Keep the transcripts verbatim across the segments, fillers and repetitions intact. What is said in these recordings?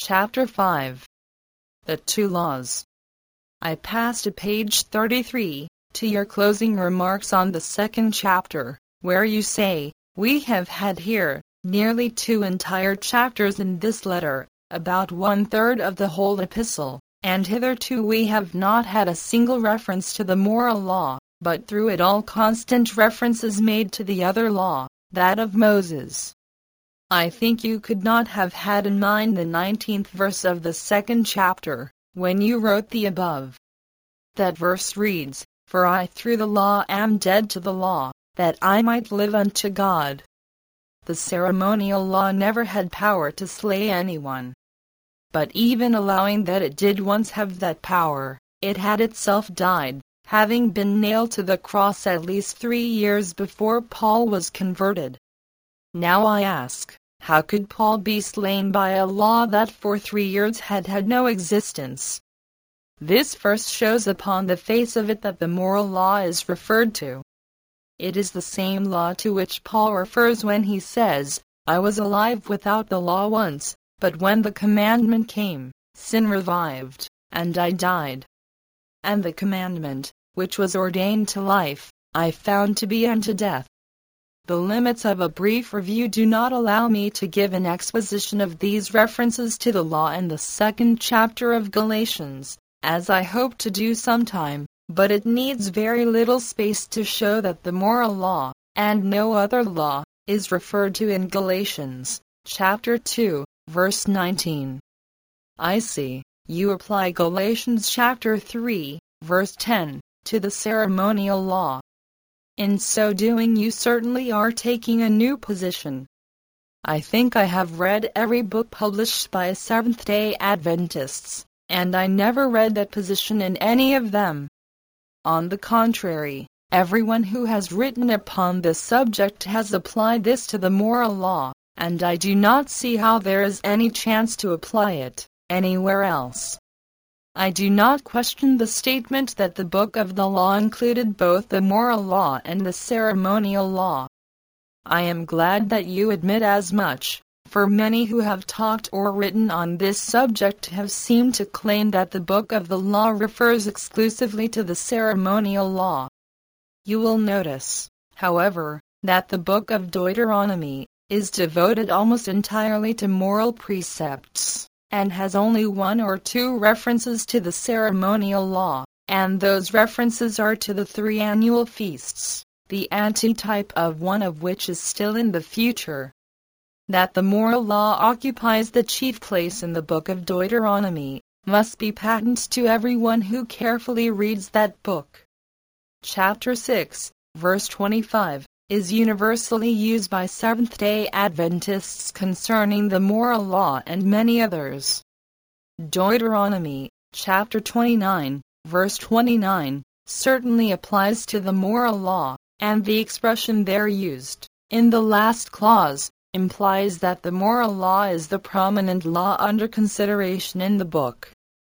Chapter five. The Two Laws. I pass to page thirty-three, to your closing remarks on the second chapter, where you say, "We have had here, nearly two entire chapters in this letter, about one-third of the whole epistle, and hitherto we have not had a single reference to the moral law, but through it all constant reference is made to the other law, that of Moses." I think you could not have had in mind the nineteenth verse of the second chapter, when you wrote the above. That verse reads, "For I through the law am dead to the law, that I might live unto God." The ceremonial law never had power to slay anyone. But even allowing that it did once have that power, it had itself died, having been nailed to the cross at least three years before Paul was converted. Now I ask, how could Paul be slain by a law that for three years had had no existence? This first shows upon the face of it that the moral law is referred to. It is the same law to which Paul refers when he says, "I was alive without the law once, but when the commandment came, sin revived, and I died. And the commandment, which was ordained to life, I found to be unto death." The limits of a brief review do not allow me to give an exposition of these references to the law in the second chapter of Galatians, as I hope to do sometime, but it needs very little space to show that the moral law, and no other law, is referred to in Galatians, chapter two, verse nineteen. I see, you apply Galatians chapter three, verse ten, to the ceremonial law. In so doing you certainly are taking a new position. I think I have read every book published by Seventh-day Adventists, and I never read that position in any of them. On the contrary, everyone who has written upon this subject has applied this to the moral law, and I do not see how there is any chance to apply it anywhere else. I do not question the statement that the book of the law included both the moral law and the ceremonial law. I am glad that you admit as much, for many who have talked or written on this subject have seemed to claim that the book of the law refers exclusively to the ceremonial law. You will notice, however, that the book of Deuteronomy is devoted almost entirely to moral precepts, and has only one or two references to the ceremonial law, and those references are to the three annual feasts, the antitype of one of which is still in the future. That the moral law occupies the chief place in the book of Deuteronomy must be patent to everyone who carefully reads that book. Chapter six, verse twenty-five, is universally used by Seventh-day Adventists concerning the moral law and many others. Deuteronomy, chapter twenty-nine, verse twenty-nine, certainly applies to the moral law, and the expression there used, in the last clause, implies that the moral law is the prominent law under consideration in the book.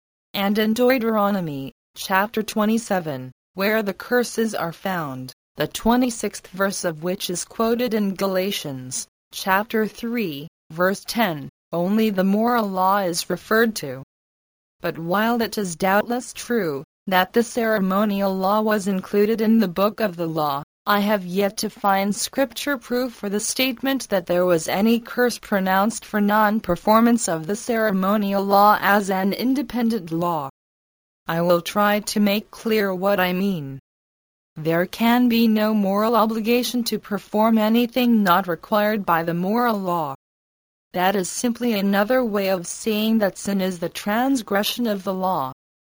And in Deuteronomy, chapter twenty-seven, where the curses are found, the twenty-sixth verse of which is quoted in Galatians, chapter three, verse ten, only the moral law is referred to. But while it is doubtless true that the ceremonial law was included in the book of the law, I have yet to find scripture proof for the statement that there was any curse pronounced for non-performance of the ceremonial law as an independent law. I will try to make clear what I mean. There can be no moral obligation to perform anything not required by the moral law. That is simply another way of saying that sin is the transgression of the law.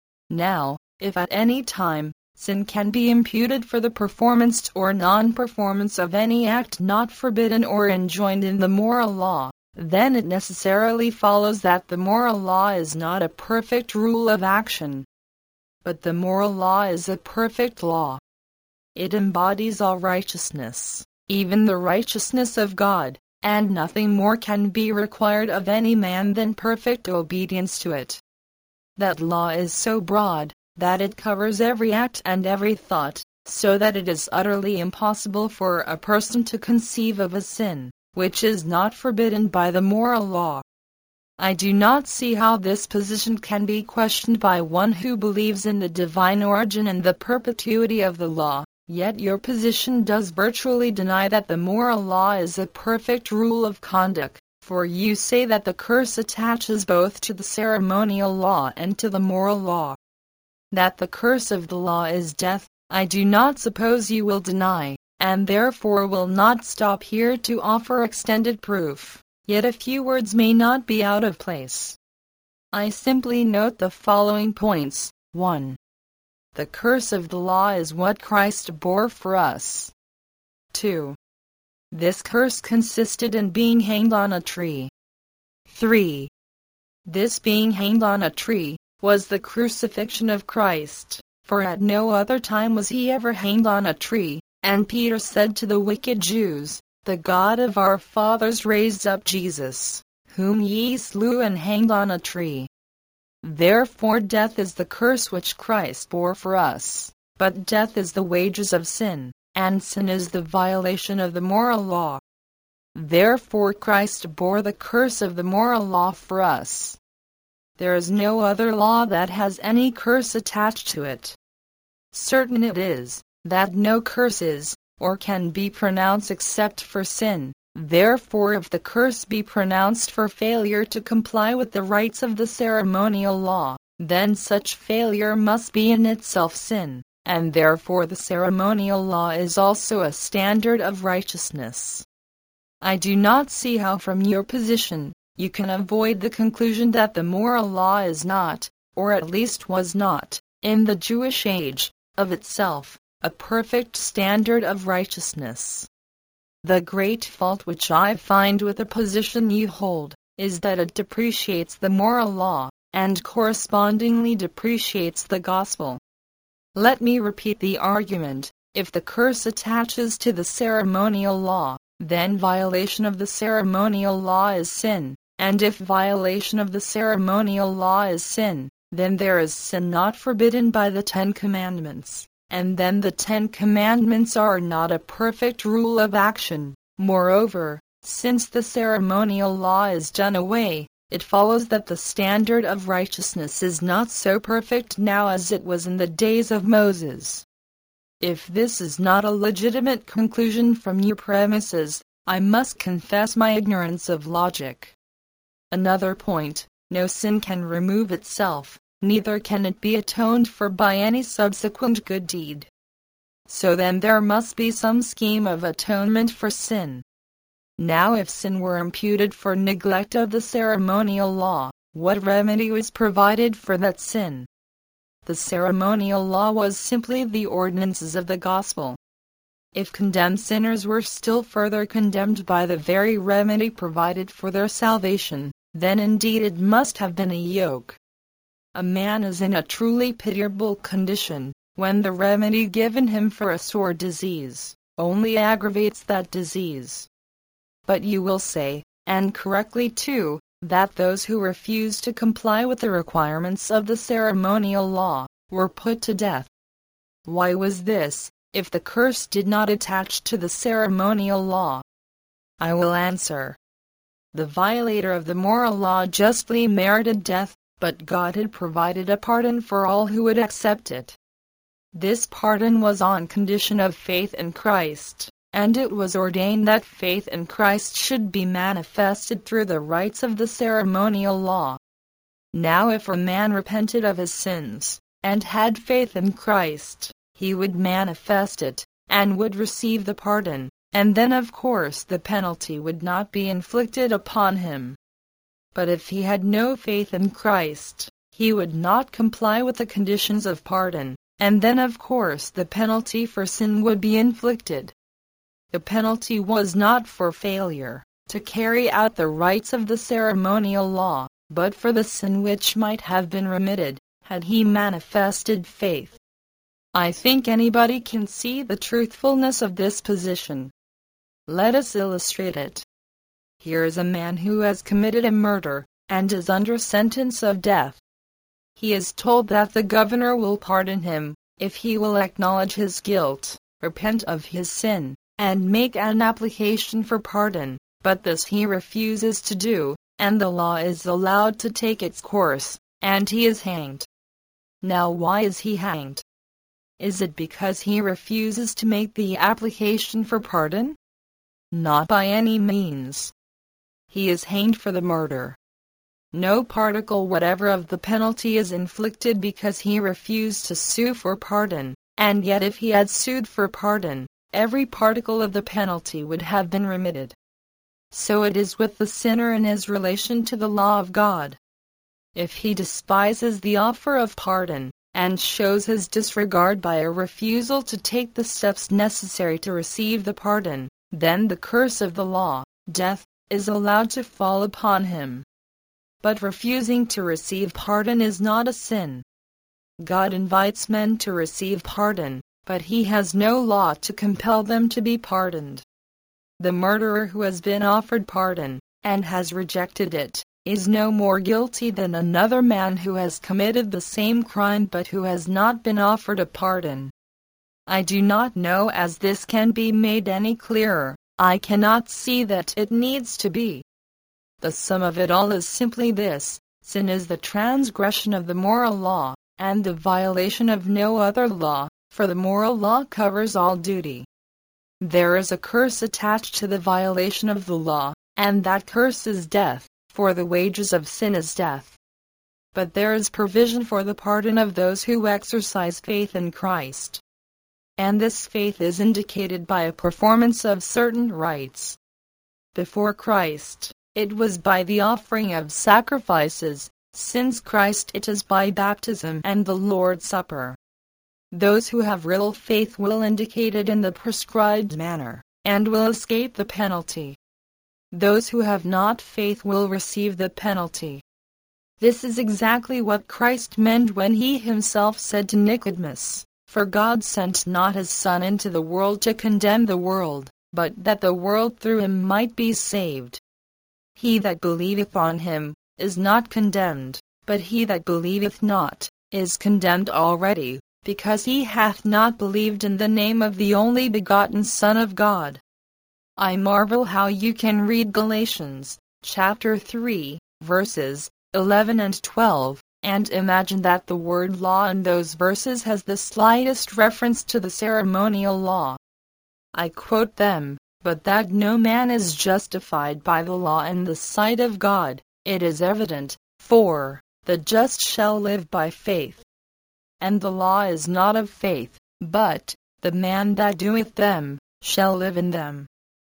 Now, if at any time, sin can be imputed for the performance or non-performance of any act not forbidden or enjoined in the moral law, then it necessarily follows that the moral law is not a perfect rule of action. But the moral law is a perfect law. It embodies all righteousness, even the righteousness of God, and nothing more can be required of any man than perfect obedience to it. That law is so broad that it covers every act and every thought, so that it is utterly impossible for a person to conceive of a sin which is not forbidden by the moral law. I do not see how this position can be questioned by one who believes in the divine origin and the perpetuity of the law. Yet your position does virtually deny that the moral law is a perfect rule of conduct, for you say that the curse attaches both to the ceremonial law and to the moral law. That the curse of the law is death, I do not suppose you will deny, and therefore will not stop here to offer extended proof, yet a few words may not be out of place. I simply note the following points. one. The curse of the law is what Christ bore for us. two. This curse consisted in being hanged on a tree. three. This being hanged on a tree was the crucifixion of Christ, for at no other time was he ever hanged on a tree, and Peter said to the wicked Jews, "The God of our fathers raised up Jesus, whom ye slew and hanged on a tree." Therefore death is the curse which Christ bore for us, but death is the wages of sin, and sin is the violation of the moral law. Therefore Christ bore the curse of the moral law for us. There is no other law that has any curse attached to it. Certain it is, that no curse is, or can be pronounced except for sin. Therefore if the curse be pronounced for failure to comply with the rites of the ceremonial law, then such failure must be in itself sin, and therefore the ceremonial law is also a standard of righteousness. I do not see how from your position, you can avoid the conclusion that the moral law is not, or at least was not, in the Jewish age, of itself, a perfect standard of righteousness. The great fault which I find with the position you hold, is that it depreciates the moral law, and correspondingly depreciates the gospel. Let me repeat the argument. If the curse attaches to the ceremonial law, then violation of the ceremonial law is sin, and if violation of the ceremonial law is sin, then there is sin not forbidden by the Ten Commandments. And then the Ten Commandments are not a perfect rule of action. Moreover, since the ceremonial law is done away, it follows that the standard of righteousness is not so perfect now as it was in the days of Moses. If this is not a legitimate conclusion from your premises, I must confess my ignorance of logic. Another point, no sin can remove itself, neither can it be atoned for by any subsequent good deed. So then there must be some scheme of atonement for sin. Now if sin were imputed for neglect of the ceremonial law, what remedy was provided for that sin? The ceremonial law was simply the ordinances of the gospel. If condemned sinners were still further condemned by the very remedy provided for their salvation, then indeed it must have been a yoke. A man is in a truly pitiable condition, when the remedy given him for a sore disease only aggravates that disease. But you will say, and correctly too, that those who refused to comply with the requirements of the ceremonial law were put to death. Why was this, if the curse did not attach to the ceremonial law? I will answer. The violator of the moral law justly merited death, but God had provided a pardon for all who would accept it. This pardon was on condition of faith in Christ, and it was ordained that faith in Christ should be manifested through the rites of the ceremonial law. Now if a man repented of his sins, and had faith in Christ, he would manifest it, and would receive the pardon, and then of course the penalty would not be inflicted upon him. But if he had no faith in Christ, he would not comply with the conditions of pardon, and then of course the penalty for sin would be inflicted. The penalty was not for failure to carry out the rites of the ceremonial law, but for the sin which might have been remitted, had he manifested faith. I think anybody can see the truthfulness of this position. Let us illustrate it. Here is a man who has committed a murder, and is under sentence of death. He is told that the governor will pardon him, if he will acknowledge his guilt, repent of his sin, and make an application for pardon, but this he refuses to do, and the law is allowed to take its course, and he is hanged. Now why is he hanged? Is it because he refuses to make the application for pardon? Not by any means. He is hanged for the murder. No particle whatever of the penalty is inflicted because he refused to sue for pardon, and yet if he had sued for pardon, every particle of the penalty would have been remitted. So it is with the sinner in his relation to the law of God. If he despises the offer of pardon, and shows his disregard by a refusal to take the steps necessary to receive the pardon, then the curse of the law, death, is allowed to fall upon him. But refusing to receive pardon is not a sin. God invites men to receive pardon, but he has no law to compel them to be pardoned. The murderer who has been offered pardon, and has rejected it, is no more guilty than another man who has committed the same crime but who has not been offered a pardon. I do not know as this can be made any clearer. I cannot see that it needs to be. The sum of it all is simply this: sin is the transgression of the moral law, and the violation of no other law, for the moral law covers all duty. There is a curse attached to the violation of the law, and that curse is death, for the wages of sin is death. But there is provision for the pardon of those who exercise faith in Christ. And this faith is indicated by a performance of certain rites. Before Christ, it was by the offering of sacrifices; since Christ, it is by baptism and the Lord's Supper. Those who have real faith will indicate it in the prescribed manner, and will escape the penalty. Those who have not faith will receive the penalty. This is exactly what Christ meant when he himself said to Nicodemus, "For God sent not his Son into the world to condemn the world, but that the world through him might be saved. He that believeth on him is not condemned, but he that believeth not is condemned already, because he hath not believed in the name of the only begotten Son of God." I marvel how you can read Galatians, chapter three, verses eleven and twelve, and imagine that the word law in those verses has the slightest reference to the ceremonial law. I quote them, "But that no man is justified by the law in the sight of God, it is evident, for the just shall live by faith. And the law is not of faith, but the man that doeth them shall live in them."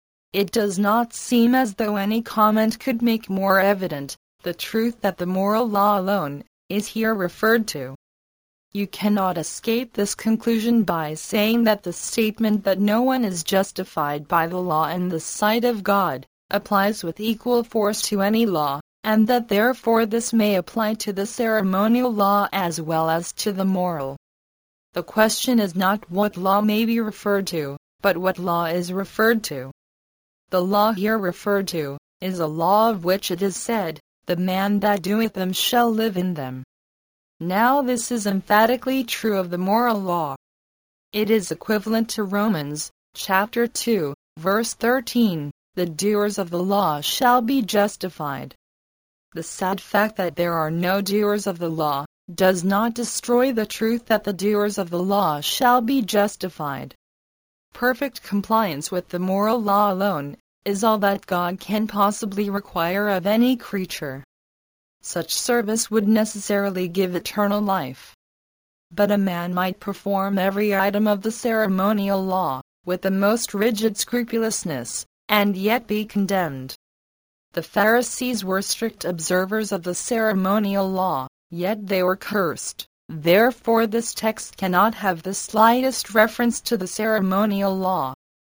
It does not seem as though any comment could make more evident the truth that the moral law alone is here referred to. You cannot escape this conclusion by saying that the statement that no one is justified by the law in the sight of God applies with equal force to any law, and that therefore this may apply to the ceremonial law as well as to the moral. The question is not what law may be referred to, but what law is referred to. The law here referred to is a law of which it is said, "The man that doeth them shall live in them." Now this is emphatically true of the moral law. It is equivalent to Romans, chapter two, verse thirteen, "The doers of the law shall be justified." The sad fact that there are no doers of the law does not destroy the truth that the doers of the law shall be justified. Perfect compliance with the moral law alone is all that God can possibly require of any creature. Such service would necessarily give eternal life. But a man might perform every item of the ceremonial law with the most rigid scrupulousness, and yet be condemned. The Pharisees were strict observers of the ceremonial law, yet they were cursed. Therefore this text cannot have the slightest reference to the ceremonial law.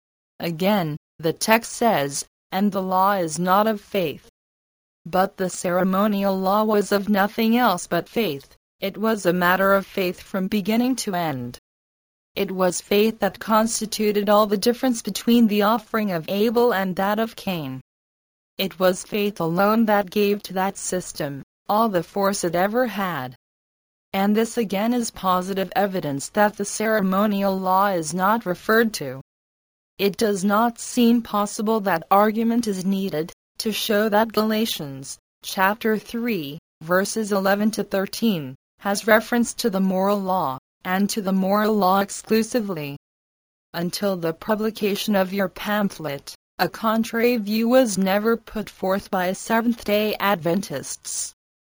Again, the text says, "And the law is not of faith." But the ceremonial law was of nothing else but faith. It was a matter of faith from beginning to end. It was faith that constituted all the difference between the offering of Abel and that of Cain. It was faith alone that gave to that system all the force it ever had. And this again is positive evidence that the ceremonial law is not referred to. It does not seem possible that argument is needed to show that Galatians, chapter three, verses eleven to thirteen, has reference to the moral law, and to the moral law exclusively. Until the publication of your pamphlet, a contrary view was never put forth by Seventh-day Adventists.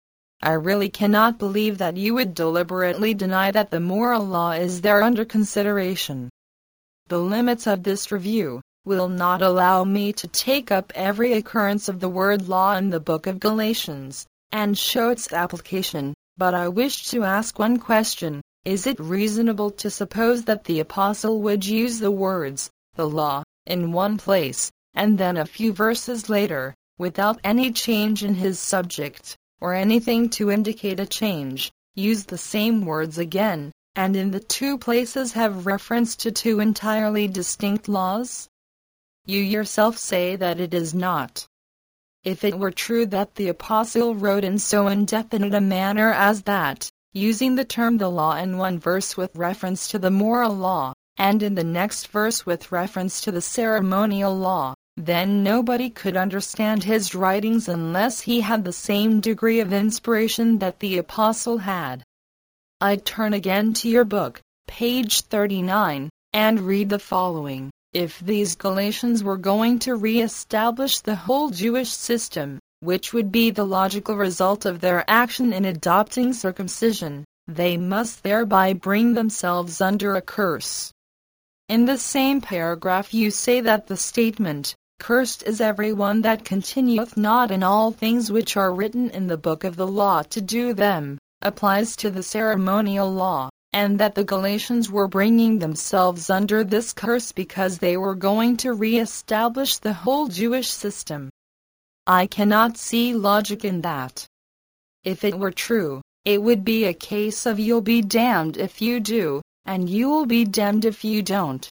I really cannot believe that you would deliberately deny that the moral law is there under consideration. The limits of this review will not allow me to take up every occurrence of the word law in the book of Galatians, and show its application, but I wish to ask one question. Is it reasonable to suppose that the apostle would use the words, the law, in one place, and then a few verses later, without any change in his subject, or anything to indicate a change, use the same words again, and in the two places have reference to two entirely distinct laws? You yourself say that it is not. If it were true that the apostle wrote in so indefinite a manner as that, using the term the law in one verse with reference to the moral law, and in the next verse with reference to the ceremonial law, then nobody could understand his writings unless he had the same degree of inspiration that the apostle had. I turn again to your book, page thirty-nine, and read the following. If these Galatians were going to re-establish the whole Jewish system, which would be the logical result of their action in adopting circumcision, they must thereby bring themselves under a curse. In the same paragraph you say that the statement, "Cursed is every one that continueth not in all things which are written in the book of the law to do them," applies to the ceremonial law, and that the Galatians were bringing themselves under this curse because they were going to re-establish the whole Jewish system. I cannot see logic in that. If it were true, it would be a case of you'll be damned if you do, and you will be damned if you don't.